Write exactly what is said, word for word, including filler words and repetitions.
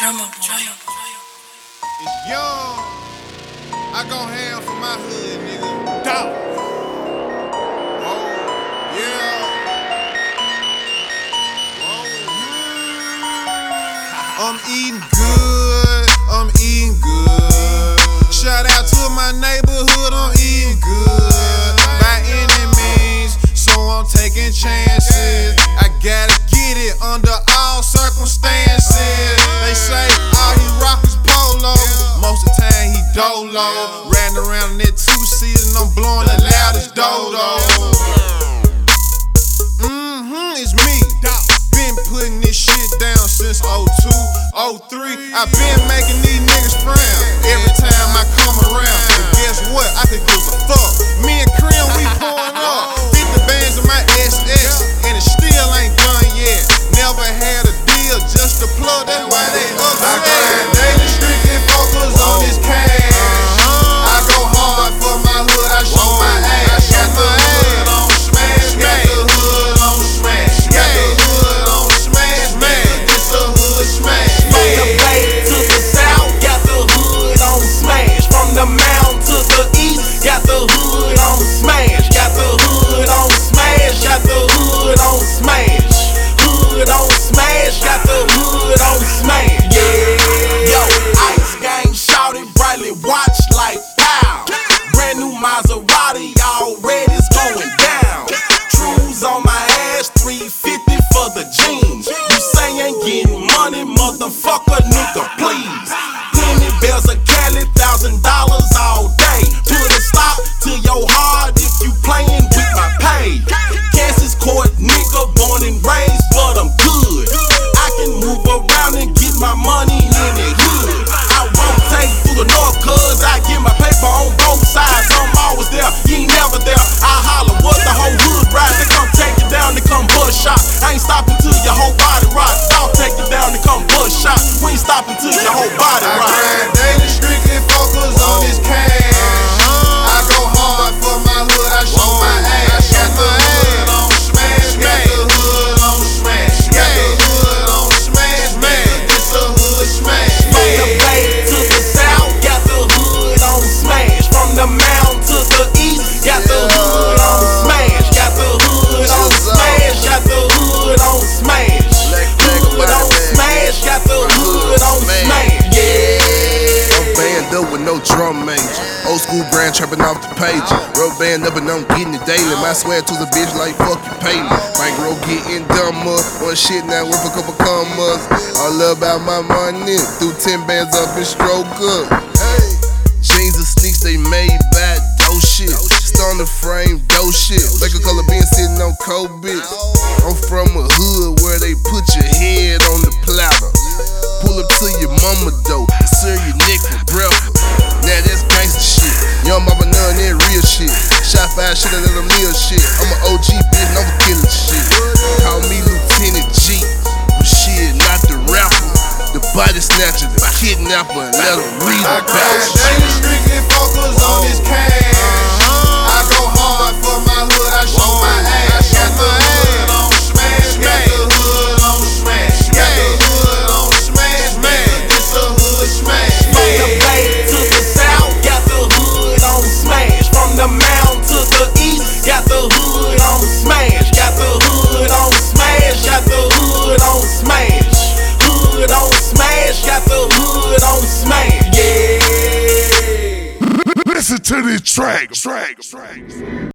Drummer boy. It's young. I go ham for my hood, nigga. Dog. Oh, yeah. Oh. I'm eating good. I'm eating good. Shout out to my neighborhood. I'm eating good. By any means, so I'm taking chances. I gotta get it under all circumstances. They say all he rock is polo. Most of the time he dolo. Riding around in that two-seater and I'm blowing the loudest dodo. Mm-hmm, it's me. Been putting this shit down since oh two, oh three. I been making these niggas frown every time I come around. But guess what? I could give a fuck. Me and Cream, we pulling up. fifty bands in my S S, and it still ain't done yet. Never had a deal just to plug, that's why they upset. I grind daily, strictly focus on this cash. I go hard for my hood, I show my ass. Got the hood on smash, got the hood on smash, got the hood on smash, man. This a hood smash. From the bay to the south, got the hood on smash. From the mountain to the east, got the hood on smash. Got the hood on smash, got the hood on smash. Hood on smash, got the hood on smash. Yeah, yo, Ice Gang shouted brightly, watch like pow. Brand new Maserati, already's going down. Trues on my ass, three fifty for the jeans. You say ain't getting money, motherfucker, nigga, please. Plenty bells of Cali, thousand dollars all day. Put a stop to your heart if you playing with my pay. Kansas Court nigga, born and raised, but I'm good. I can move around and get my money in the hood. I won't take through the north, cause I get my paper on both sides. I'm always there, you ain't never there. I holler, what the whole hood ride. They come take you down, they come bust shot. I ain't stopping till your whole body rock. I'll take you down, they come bust shot. We ain't stopping till your whole body I rock. grind daily, strictly focus on this cash. I go hard for my hood, I show my ass. Got the hood on smash, got the hood on smash, got the hood on smash, man. This a hood smash. From the bay to the south, got the hood on smash. From the mountain to the east, got the hood on smash. Got the hood on smash, got the hood on smash. Hood on smash, got the hood on smash. Yeah. I'm band up with no drum major. Old school brand trapping off the page. Rubber band up and I'm getting it daily. My swear to the bitch like fuck you pay me. Bankroll getting dumber. One shit now worth a couple commas. All about my money. Threw ten bands up and stroke up. Hey. Jeans and sneaks they made by dope shit. Stone the frame, dope shit. Like a color being sitting on cold bitch. I'm from a hood where they put your head on the platter. Pull up to your mama though, serve your neck for breakfast. Now that's gangsta shit. Young mama none that real shit. Shot five shit out of the meal shit. I'm an O G bitch and I'm a killer shit. Call me Lieutenant G, but shit, not the rapper. The body snatcher, the kidnapper, and let him read I about grind shit. daily, strictly focus on this cash. I go hard for my hood, I show my ass. Got the hood on smash, got the hood on smash, got the hood on smash, man. This a hood smash. From the bay to the south, got the hood on smash. From the mountain to the east, got the hood on smash. Got the hood on smash, got the hood on smash. Hood on smash, got the hood on smash. Yeah. Listen to this track. track, track.